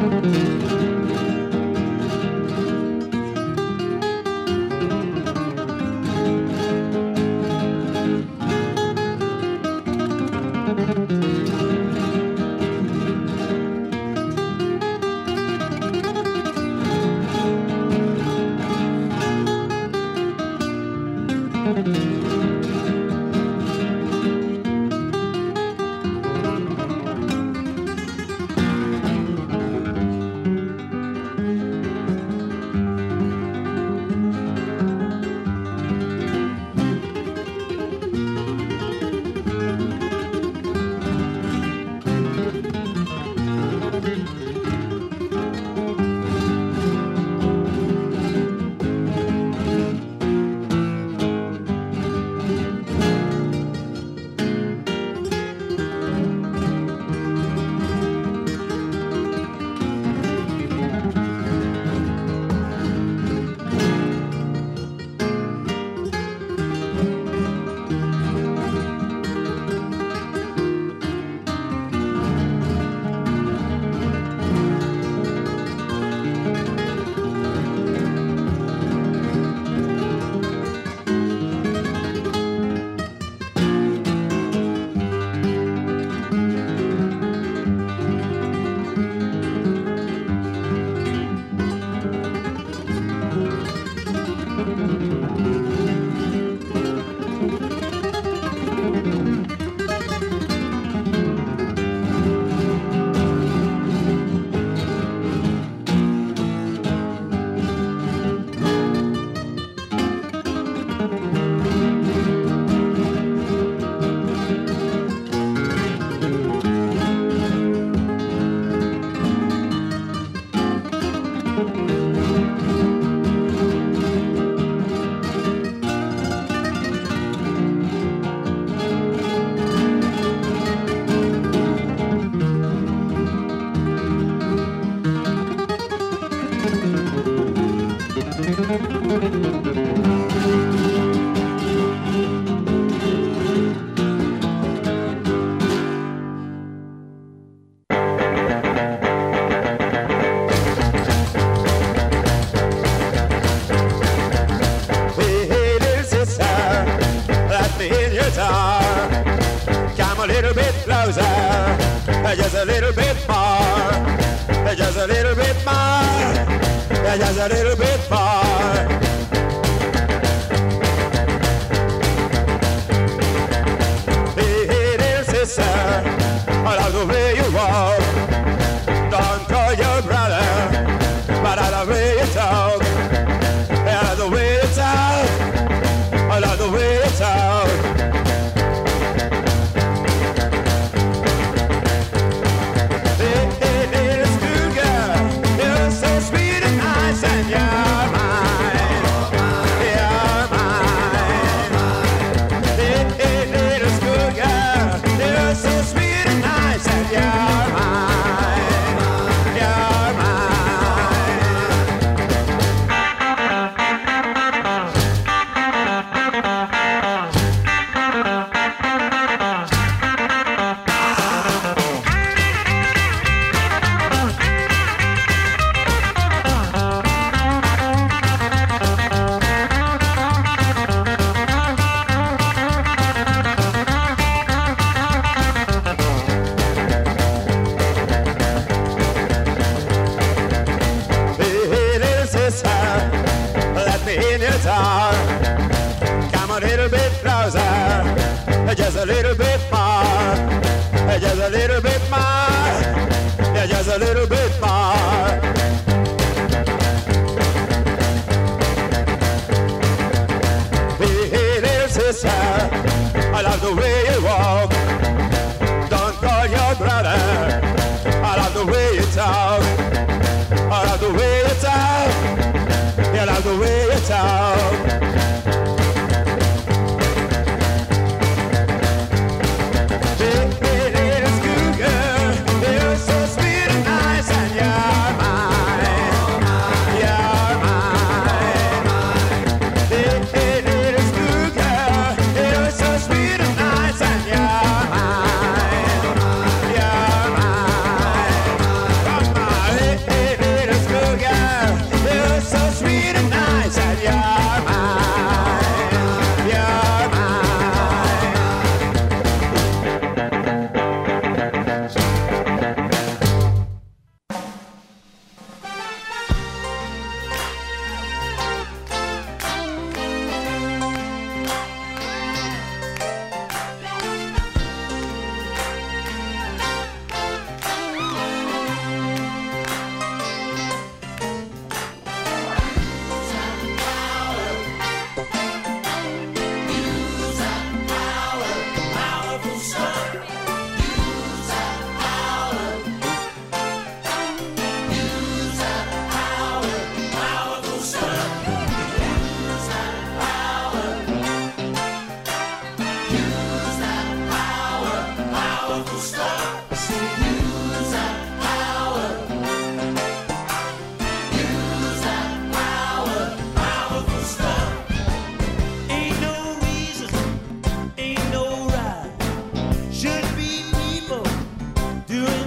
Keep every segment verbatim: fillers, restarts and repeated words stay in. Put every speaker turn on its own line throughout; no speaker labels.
Just a little bit more, just a little bit more, just a little bit more. Hey, hey, little sister, I love the way you walk. Don't call your brother, but I love the way you talk. I love the way you talk. I love the way you talk. And you're mine, you're mine. Hey, hey, little schoolgirl, you're so sweet and nice. And you're mine, you're just a little bit more, just a little bit more, yeah, just a little bit more. Hey, hey, little sister, I love the way you walk. Don't call your brother, I love the way you talk. I love the way you talk, yeah, I love the way you talk.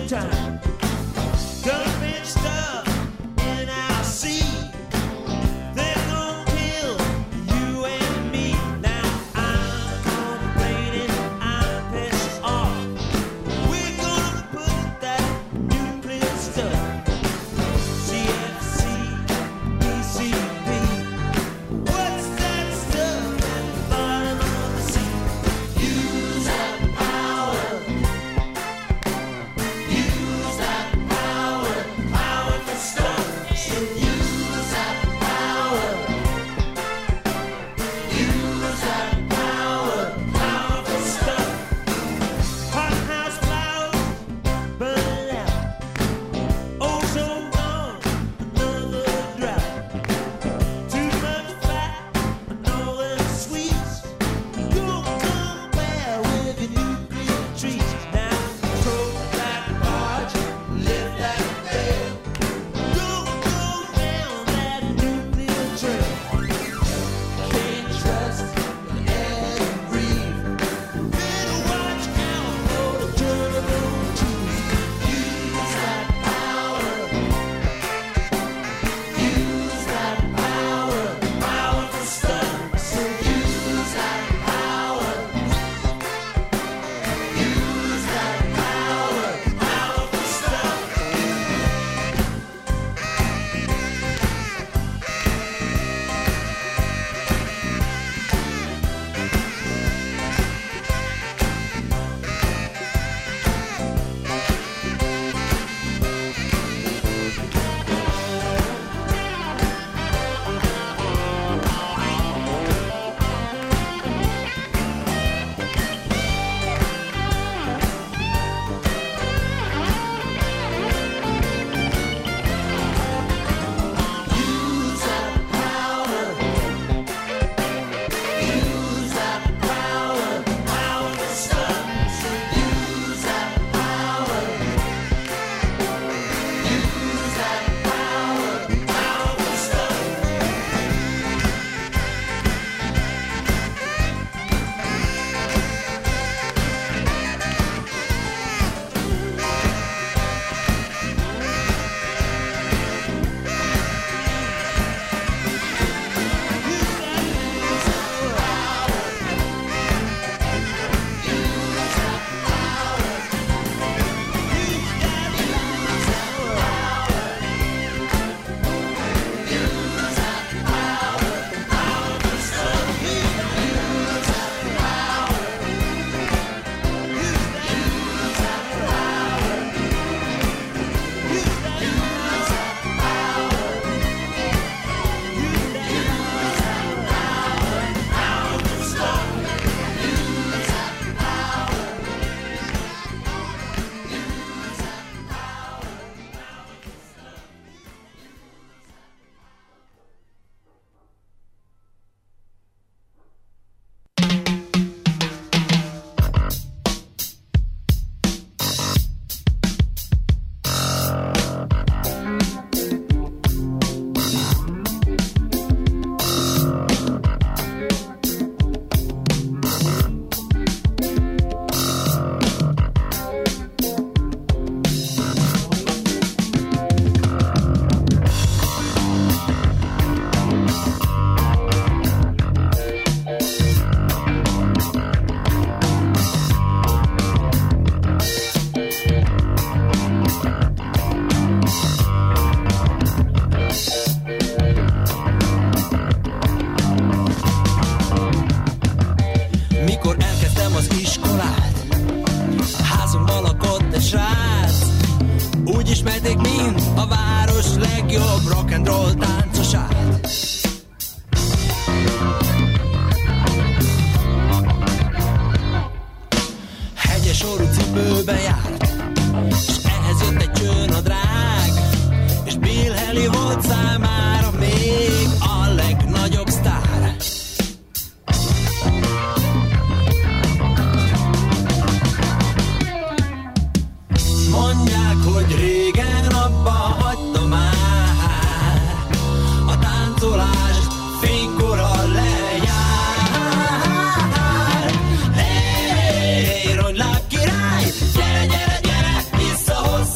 Gyere, gyere, gyere, vissza hozzám.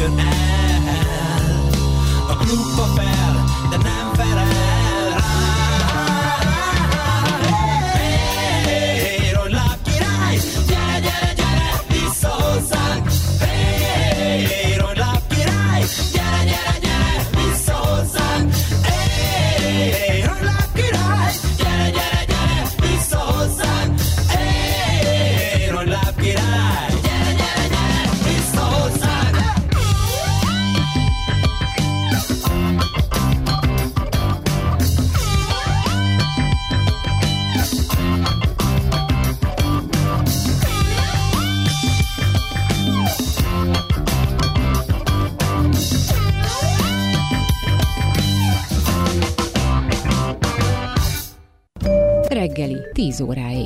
blir är och klok och fel, den är färre. Hey, och lackiraj, jära, jära, jära, vi så sang. Hey, och lackiraj, jära, jära, jära, vi så sang. Hey, och lackiraj, jära, jära, jära, vi så sang. Hey, och lackiraj, jära, jära, jära, vi så sang.
Reggeli, tíz óráig.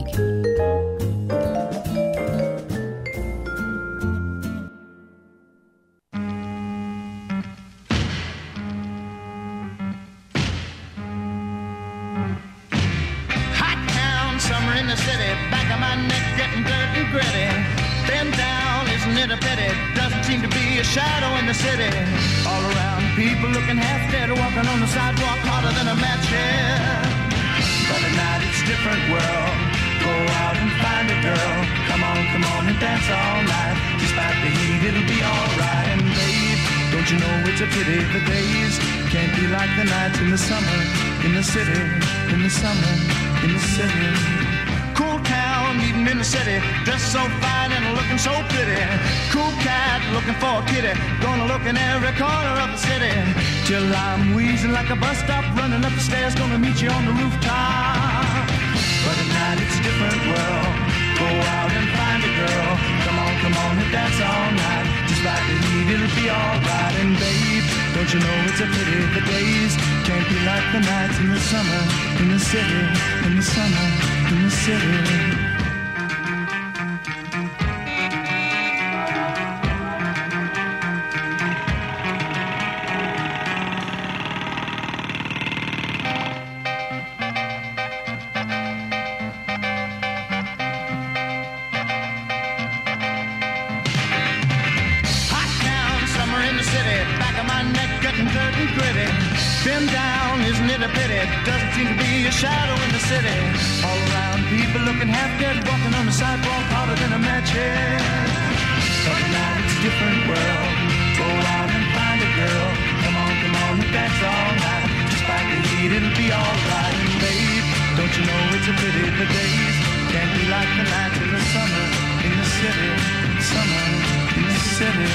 Hot town, summer in the city, back of my neck getting dirt and gritty. Bend down, isn't it a pity? Doesn't seem to be a shadow in the city. All around, people looking half dead, walking on the sidewalk harder than a match head. But at night it's a different world. Go out and find a girl. Come on, come on and dance all night. Despite the heat, it'll be alright. And babe, don't you know it's a pity the days can't be like the nights in the summer, in the city, in the summer, in the city. Cool town, meeting in the city, dressed so fine and looking so pretty. Cool cat, looking for a kitty, gonna look in every corner of the city. Till I'm wheezing like a bus stop, running up the stairs, gonna meet you on the rooftop. But at night it's a different world. Go out and find a girl. Come on, come on and dance all night. Just like the heat, it'll be alright. And babe, don't you know it's a pity the days can't be like the nights in the summer, in the city, in the summer, in the city. Been down, isn't it a pity? Doesn't seem to be a shadow in the city. All around, people looking half dead, walking on the sidewalk harder than a match head. But now it's a different world. Go out and find a girl. Come on, come on and dance all night. Despite the heat, it'll be alright. And babe, don't you know it's a pity the days can't be like the nights in the summer, in the city, summer, in the city.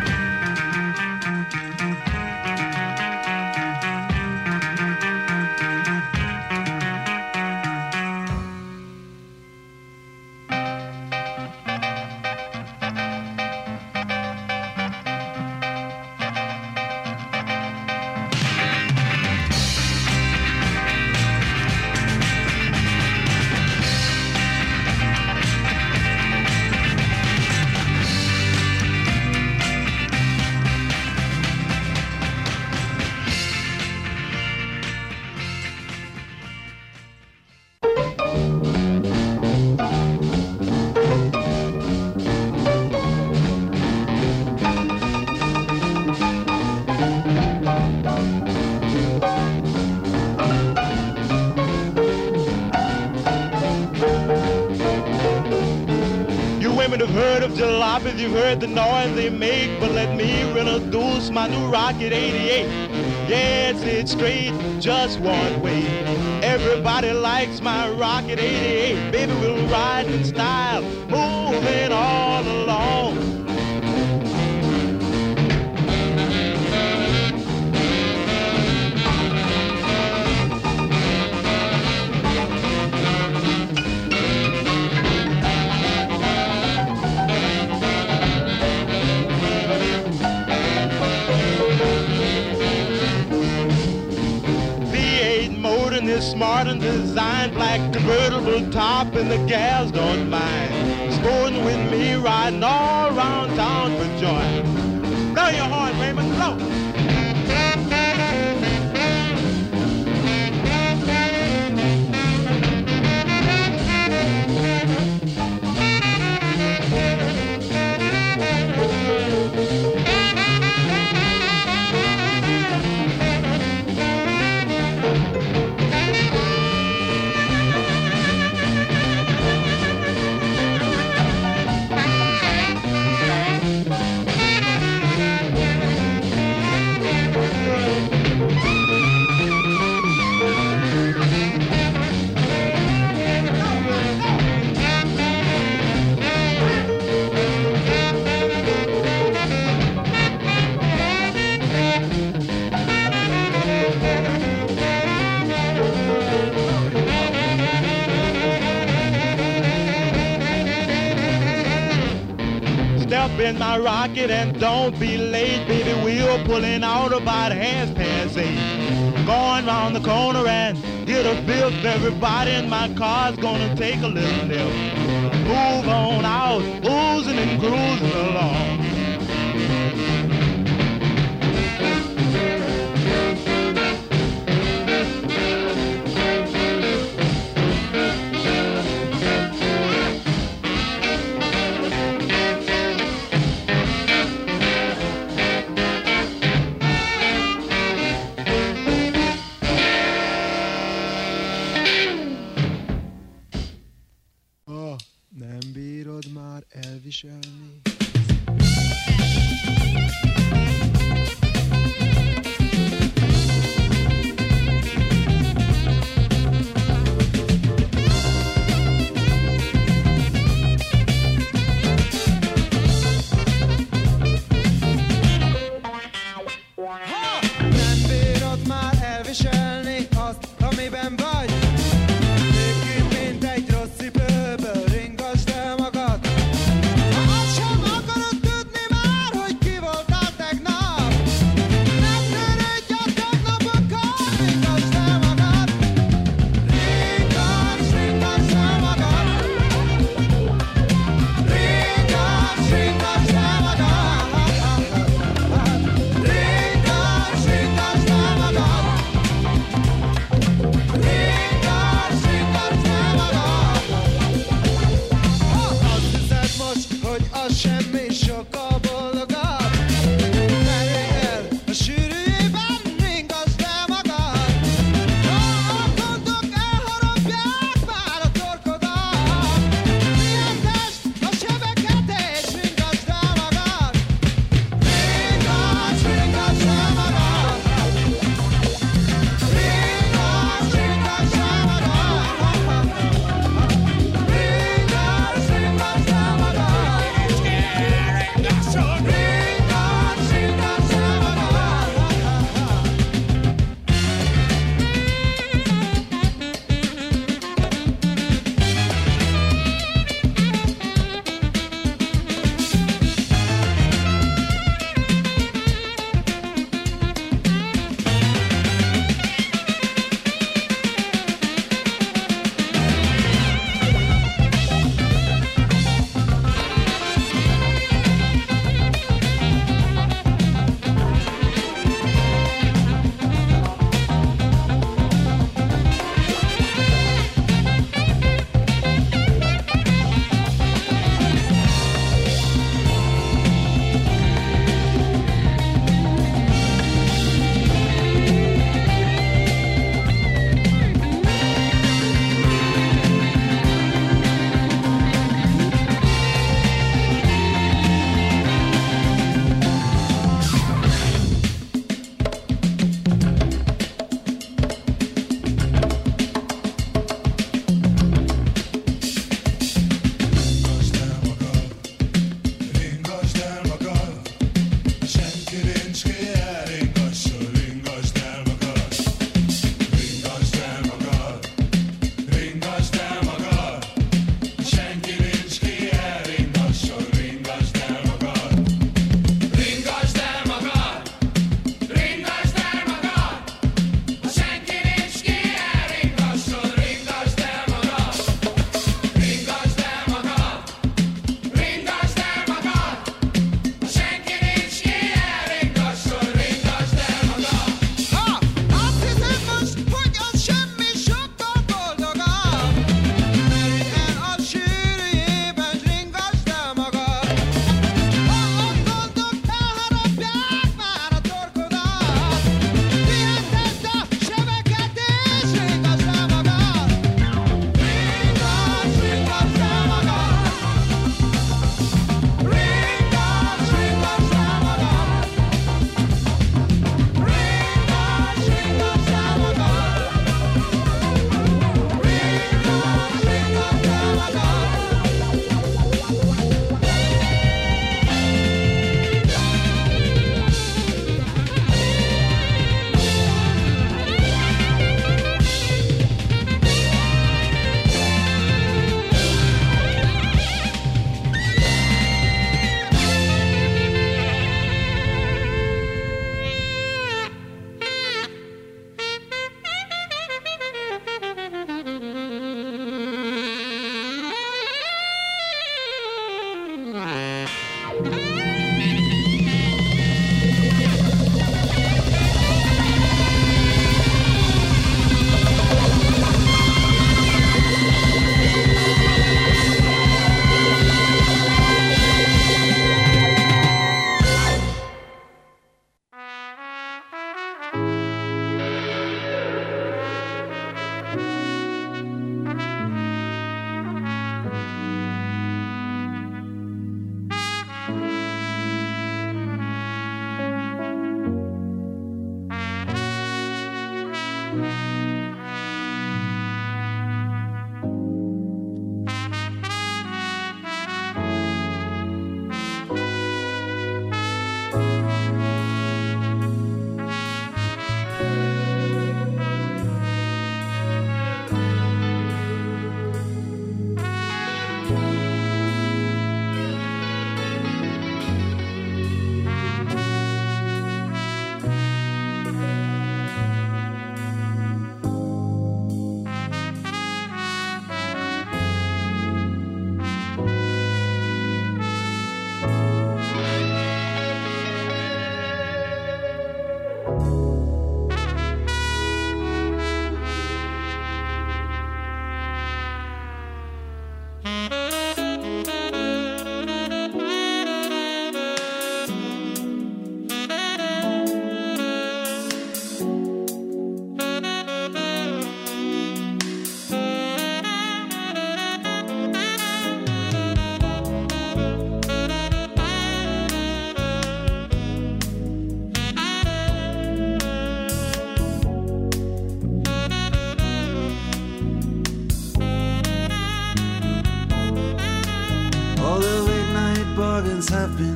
You've heard the noise they make, but let me introduce my new Rocket eighty-eight. Yes, it's straight, just one way. Everybody likes my Rocket eighty-eight. Baby, we'll ride in style, moving all along. Smart and designed, black convertible top, and the gals don't mind. Sporting with me, riding all around town for joy. Blow your horn, Raymond, blow.
Step in my rocket and don't be late, baby. We're pulling out about half past eight. Going round the corner and hit a fifth. Everybody in my car's gonna take a little nip. Move on out, oozing and cruising along.
Nem bírod már elviselni.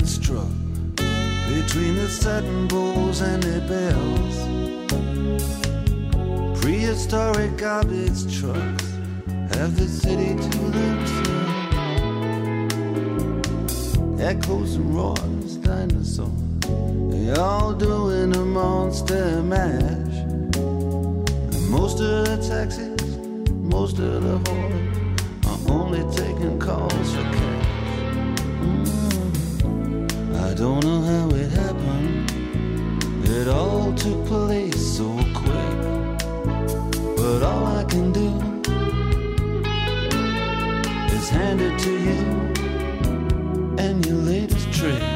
gets struck between the satin bowls and the bells. Prehistoric garbage trucks have the city to themselves. Echoes and roars, dinosaurs, they all doing a monster mash. And most of the taxis, most of the whores are only taking calls for cash. Mm. I don't know how it happened. It all took place so quick. But all I can do is hand it to you and your latest trick.